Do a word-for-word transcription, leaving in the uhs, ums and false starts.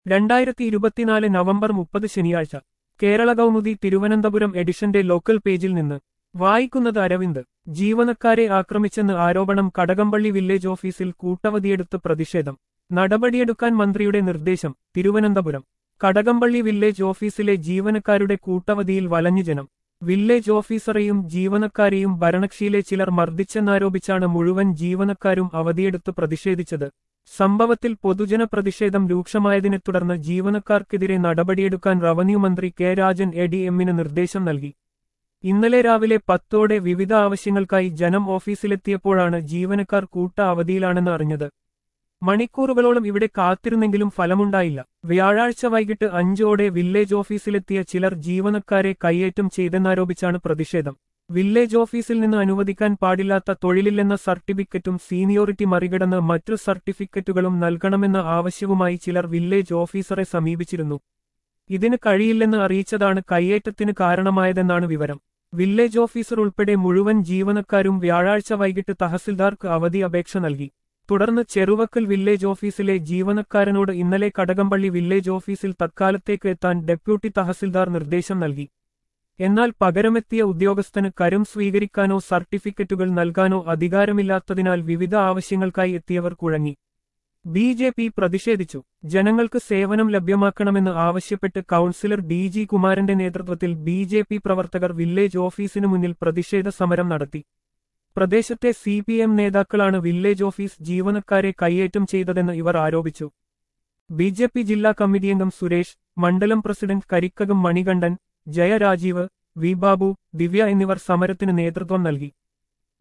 രണ്ടായിരത്തി ഇരുപത്തിനാല് നവംബർ മുപ്പത് ശനിയാഴ്ച കേരള കൗമുദി തിരുവനന്തപുരം എഡിഷന്റെ ലോക്കൽ പേജിൽ നിന്ന് വായിക്കുന്നത് അരവിന്ദ്. ജീവനക്കാരെ ആക്രമിച്ചെന്ന് ആരോപണം. കടകംപള്ളി വില്ലേജ് ഓഫീസിൽ കൂട്ടവധിയെടുത്ത് പ്രതിഷേധം. നടപടിയെടുക്കാൻ മന്ത്രിയുടെ നിർദ്ദേശം. തിരുവനന്തപുരം കടകംപള്ളി വില്ലേജ് ഓഫീസിലെ ജീവനക്കാരുടെ കൂട്ടവധിയിൽ വലഞ്ഞു ജനം. വില്ലേജ് ഓഫീസറെയും ജീവനക്കാരെയും ഭരണകക്ഷിയിലെ ചിലർ മർദ്ദിച്ചെന്നാരോപിച്ചാണ് മുഴുവൻ ജീവനക്കാരും അവധിയെടുത്ത് പ്രതിഷേധിച്ചത്. സംഭവത്തിൽ പൊതുജന പ്രതിഷേധം രൂക്ഷമായതിനെ തുടർന്ന് ജീവനക്കാർക്കെതിരെ നടപടിയെടുക്കാൻ റവന്യൂ മന്ത്രി കെ രാജൻ എ ഡി എമ്മിന് നിർദ്ദേശം നൽകി. ഇന്നലെ രാവിലെ പത്തോടെ വിവിധ ആവശ്യങ്ങൾക്കായി ജനം ഓഫീസിലെത്തിയപ്പോഴാണ് ജീവനക്കാർ കൂട്ട അവധിയിലാണെന്ന് അറിഞ്ഞത്. മണിക്കൂറുകളോളം ഇവിടെ കാത്തിരുന്നെങ്കിലും ഫലമുണ്ടായില്ല. വ്യാഴാഴ്ച വൈകിട്ട് അഞ്ചോടെ വില്ലേജ് ഓഫീസിലെത്തിയ ചിലർ ജീവനക്കാരെ കയ്യേറ്റം ചെയ്തെന്നാരോപിച്ചാണ് പ്രതിഷേധം. വില്ലേജ് ഓഫീസിൽ നിന്ന് അനുവദിക്കാൻ പാടില്ലാത്ത തൊഴിലില്ലെന്ന സർട്ടിഫിക്കറ്റും സീനിയോറിറ്റി മറികടന്ന് മറ്റു സർട്ടിഫിക്കറ്റുകളും നൽകണമെന്ന ആവശ്യവുമായി ചിലർ വില്ലേജ് ഓഫീസറെ സമീപിച്ചിരുന്നു. ഇതിന് കഴിയില്ലെന്ന് അറിയിച്ചതാണ് കയ്യേറ്റത്തിന് കാരണമായതെന്നാണ് വിവരം. വില്ലേജ് ഓഫീസർ ഉൾപ്പെടെ മുഴുവൻ ജീവനക്കാരും വ്യാഴാഴ്ച വൈകിട്ട് തഹസിൽദാർക്ക് അവധി അപേക്ഷ നൽകി. തുടർന്ന് ചെറുവക്കൽ വില്ലേജ് ഓഫീസിലെ ജീവനക്കാരനോട് ഇന്നലെ കടകംപള്ളി വില്ലേജ് ഓഫീസിൽ തത്കാലത്തേക്ക് എത്താൻ ഡെപ്യൂട്ടി തഹസിൽദാർ നിർദ്ദേശം നൽകി. എന്നാൽ പകരമെത്തിയ ഉദ്യോഗസ്ഥന് കരം സ്വീകരിക്കാനോ സർട്ടിഫിക്കറ്റുകൾ നൽകാനോ അധികാരമില്ലാത്തതിനാൽ വിവിധ ആവശ്യങ്ങൾക്കായി എത്തിയവർ കുഴങ്ങി. ബി ജെ പി പ്രതിഷേധിച്ചു. ജനങ്ങൾക്ക് സേവനം ലഭ്യമാക്കണമെന്ന് ആവശ്യപ്പെട്ട് കൗൺസിലർ ഡി ജി കുമാരന്റെ നേതൃത്വത്തിൽ ബി ജെ പി പ്രവർത്തകർ വില്ലേജ് ഓഫീസിനു മുന്നിൽ പ്രതിഷേധ സമരം നടത്തി. പ്രദേശത്തെ സി പി എം നേതാക്കളാണ് വില്ലേജ് ഓഫീസ് ജീവനക്കാരെ കയ്യേറ്റം ചെയ്തതെന്ന് ഇവർ ആരോപിച്ചു. ബി ജെ പി ജില്ലാ കമ്മിറ്റിയംഗം സുരേഷ്, മണ്ഡലം പ്രസിഡന്റ് കരിക്കകം മണികണ്ഠൻ, ജയരാജീവ്, വി ബാബു, ദിവ്യ എന്നിവർ സമരത്തിന് നേതൃത്വം നൽകി.